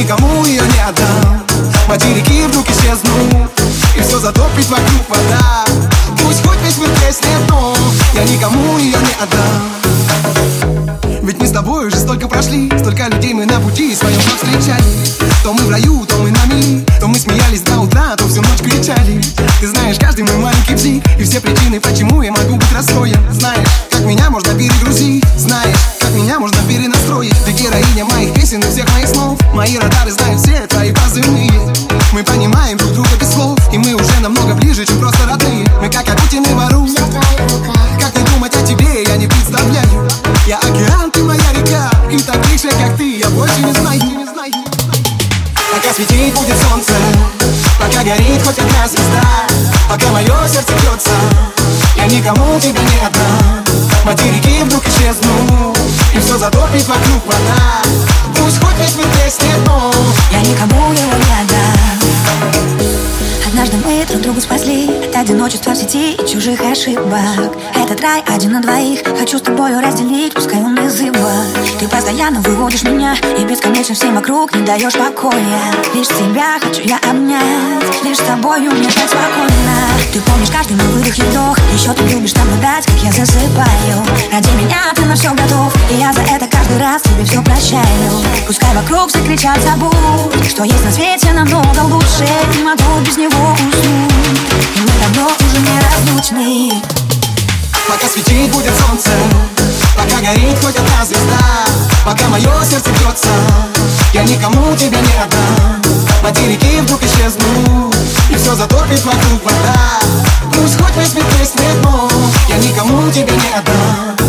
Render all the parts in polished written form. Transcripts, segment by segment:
никому ее не отдам. Материки вдруг исчезнут, и все затопит вокруг вода. Пусть хоть весь мир треснет, но я никому ее не отдам. Ведь мы с тобой уже столько прошли, столько людей мы на пути своем повстречали. То мы в раю, то мы на мели, то мы смеялись до утра, то всю ночь кричали. Ты знаешь каждый мой маленький бзик и все причины, почему я могу быть расстроен. Знаешь, как меня можно перегрузить, знаешь, как меня можно перенастроить. Ты героиня моих песен и всех моих снов. Мои радары знают все твои позывные. Мы понимаем друг друга без слов, и мы уже намного ближе, чем просто родные. Мы как Агутин и Вару. Как не думать о тебе, я не представляю. Я океан, ты моя река, и таких же, как ты, я больше не знаю. Пока светить будет солнце, пока горит хоть одна звезда, пока мое сердце бьется, я никому тебя не отдам. Материки вдруг исчезнут, и все затопит вокруг вода. Пусть хоть весь мир треснет, но я никому его не отдам. Однажды мы друг друга спасли от одиночества в сети и чужих ошибок. Этот рай один на двоих, хочу с тобою разделить, пускай он изыва. Ты постоянно выводишь меня, и бесконечно всем вокруг не даешь покоя. Лишь тебя хочу я обнять, лишь с тобою мне так спокойно. Ты помнишь каждый мой выдох и вдох, еще ты любишь наблюдать, как я засыпаю. Ради меня ты на все готов, и я за это каждый раз тебе все прощаю. Пускай вокруг все кричат забудь, что есть на свете намного лучше, не могу без него уснуть, и мы давно уже неразлучны. Пока светить будет солнце, пока горит хоть одна звезда, пока мое сердце бьется, я никому тебя не отдам. Материки вдруг исчезнут, и все затопит вокруг вода. Пусть хоть весь мир треснет, но я никому тебя не отдам.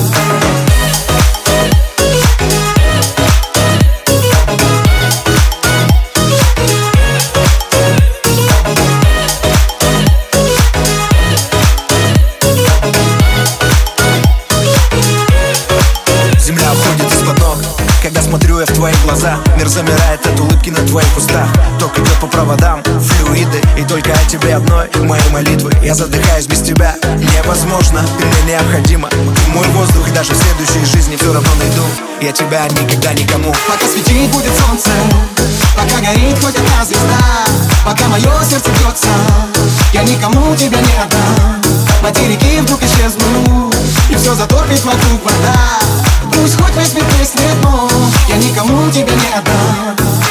Земля уходит из-под ног, когда смотрю я в твои глаза. Мир замирает от улыбки на твоих устах. Ток идет по проводам, флюиды, и только о тебе одной мои молитвы. Я задыхаюсь без тебя, невозможно, ты мне необходима. Ты мой воздух, и даже в следующей жизни все равно найду я тебя никогда никому. Пока светить будет солнце, пока горит хоть одна звезда, пока мое сердце бьется, я никому тебя не отдам. Материки вдруг исчезнут, и все затопит вокруг вода. Пусть хоть весь мир треснет, но я никому тебя не отдам.